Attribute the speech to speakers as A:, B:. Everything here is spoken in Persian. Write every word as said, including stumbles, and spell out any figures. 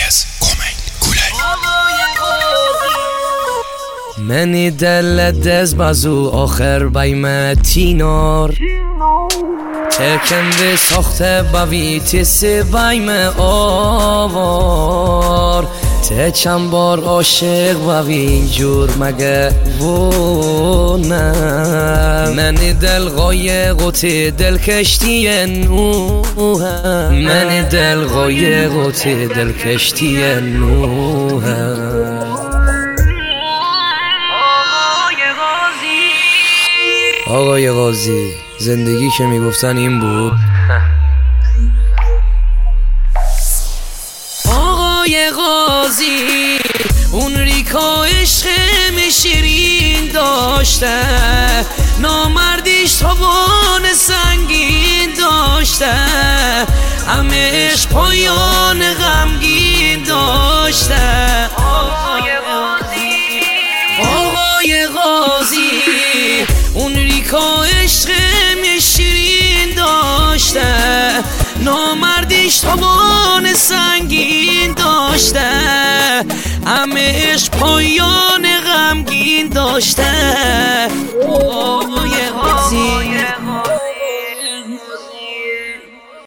A: از کومیل گولایی.
B: منی دل دز بازو آخر بایم تینار تکم به ساخته باوی تیسی بایم آوار ته چند بار عاشق باوی اینجور مگه و نه. منی دل غایق و تی دل کشتی نوه منی دل غایق و تی دل کشتی نوه. آقای قاضی زندگی که میگفتن این بود. آقای قاضی اون ریکا عشق شیرین داشته نامردیش تاوان سنگین داشته همش پایان غمگین داشته. آقای قاضی آقای قاضی اون ریکا عشق شیرین داشته نامردیش تاوان سنگین داشته همش پایان غمگین داشته. آقای قاضی